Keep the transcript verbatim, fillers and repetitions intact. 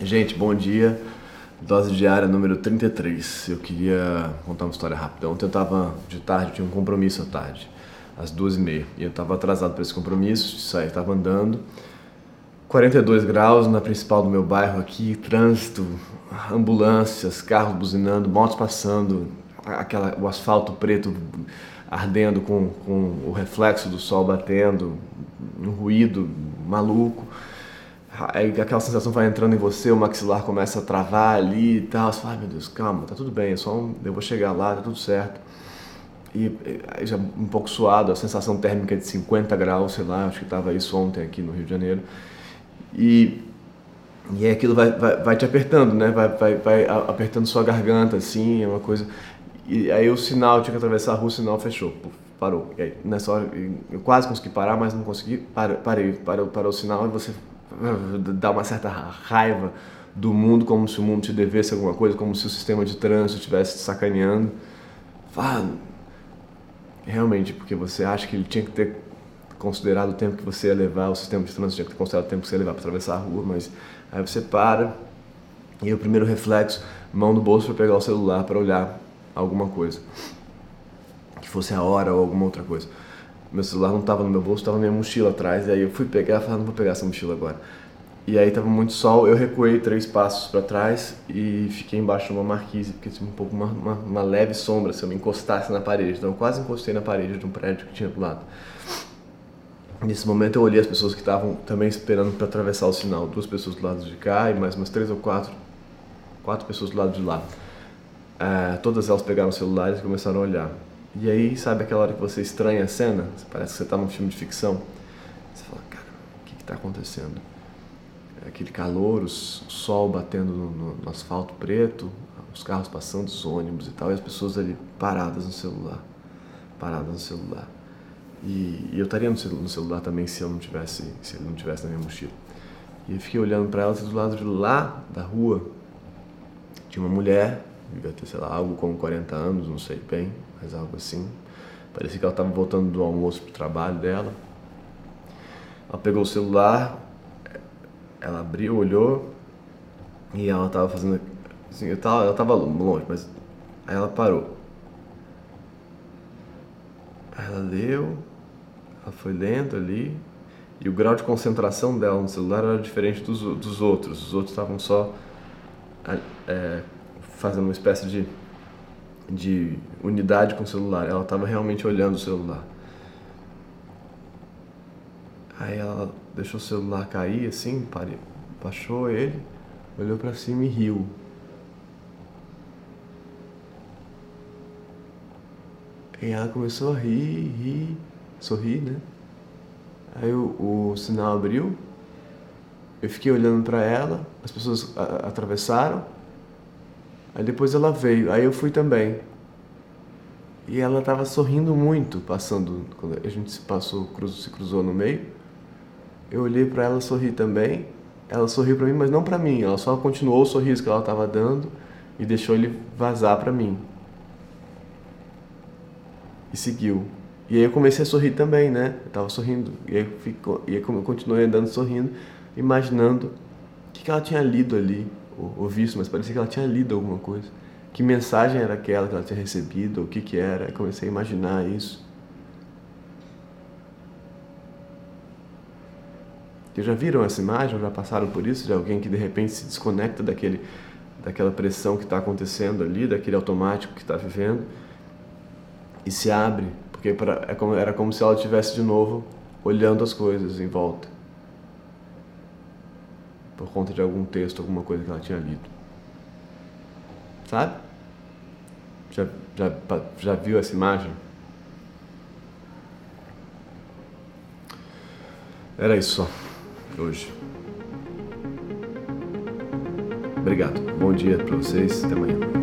Gente, bom dia. Dose diária número trinta e três. Eu queria contar uma história rápida. Ontem eu tava de tarde, eu tinha um compromisso à tarde, às duas e meia. E eu tava atrasado para esse compromisso, saí, tava andando. quarenta e dois graus na principal do meu bairro aqui, trânsito, ambulâncias, carros buzinando, motos passando, aquela, o asfalto preto ardendo com, com o reflexo do sol batendo, um ruído maluco. Aí aquela sensação vai entrando em você, o maxilar começa a travar ali e tal. Você fala, ai meu Deus, calma, tá tudo bem, é só um, eu vou chegar lá, tá tudo certo. E aí já um pouco suado, a sensação térmica de cinquenta graus, sei lá, acho que tava isso ontem aqui no Rio de Janeiro. E, e aí aquilo vai, vai, vai te apertando, né? Vai, vai, vai apertando sua garganta, assim, é uma coisa... E aí o sinal, eu tinha que atravessar a rua, o sinal fechou, puf, parou. E aí, nessa hora, eu quase consegui parar, mas não consegui, parei, parei, parou, parou o sinal e você dá uma certa raiva do mundo, como se o mundo te devesse alguma coisa, como se o sistema de trânsito estivesse te sacaneando. Ah, realmente, porque você acha que ele tinha que ter considerado o tempo que você ia levar, o sistema de trânsito tinha que ter considerado o tempo que você ia levar para atravessar a rua, mas aí você para e o primeiro reflexo, mão no bolso para pegar o celular para olhar alguma coisa, que fosse a hora ou alguma outra coisa. Meu celular não estava no meu bolso, estava na minha mochila atrás, e aí eu fui pegar e falei, não vou pegar essa mochila agora. E aí estava muito sol, eu recuei três passos para trás e fiquei embaixo de uma marquise, porque tinha um pouco uma, uma, uma leve sombra se eu me encostasse na parede, então eu quase encostei na parede de um prédio que tinha do lado. Nesse momento eu olhei as pessoas que estavam também esperando para atravessar o sinal, duas pessoas do lado de cá e mais umas três ou quatro, quatro pessoas do lado de lá. É, todas elas pegaram os celulares e começaram a olhar. E aí, sabe aquela hora que você estranha a cena? Parece que você está num filme de ficção. Você fala, cara, o que está acontecendo? Aquele calor, o sol batendo no, no, no asfalto preto, os carros passando, os ônibus e tal, e as pessoas ali paradas no celular. Paradas no celular. E, e eu estaria no, no celular também se, eu não tivesse, se ele não tivesse na minha mochila. E eu fiquei olhando para elas e do lado de lá da rua tinha uma mulher, devia ter, sei lá, algo como quarenta anos, não sei bem, mas algo assim. Parecia que ela estava voltando do almoço pro trabalho dela. Ela pegou o celular, ela abriu, olhou e ela estava fazendo assim, eu tava, ela estava longe, mas aí ela parou. Aí ela leu, ela foi lendo ali e o grau de concentração dela no celular era diferente dos, dos outros. Os outros estavam só é, fazendo uma espécie de de unidade com o celular. Ela estava realmente olhando o celular. Aí ela deixou o celular cair assim, parei, baixou ele, olhou para cima e riu. E ela começou a rir, rir, sorrir, né? Aí o, o sinal abriu, eu fiquei olhando para ela, as pessoas a, atravessaram. Aí depois ela veio, aí eu fui também. E ela estava sorrindo muito, passando, quando a gente se passou, cruzou, se cruzou no meio. Eu olhei para ela sorrir também. Ela sorriu para mim, mas não para mim. Ela só continuou o sorriso que ela estava dando e deixou ele vazar para mim. E seguiu. E aí eu comecei a sorrir também, né? Eu estava sorrindo. E aí, ficou, e aí eu continuei andando sorrindo, imaginando o que, que ela tinha lido ali. Ou visto, mas parecia que ela tinha lido alguma coisa. Que mensagem era aquela que ela tinha recebido, ou o que que era. Eu comecei a imaginar isso. Vocês já viram essa imagem, ou já passaram por isso, de alguém que de repente se desconecta daquele, daquela pressão que está acontecendo ali, daquele automático que está vivendo, e se abre, porque era como se ela estivesse de novo olhando as coisas em volta. Por conta de algum texto, alguma coisa que ela tinha lido. Sabe? Já, já, já viu essa imagem? Era isso só, hoje. Obrigado. Bom dia para vocês. Até amanhã.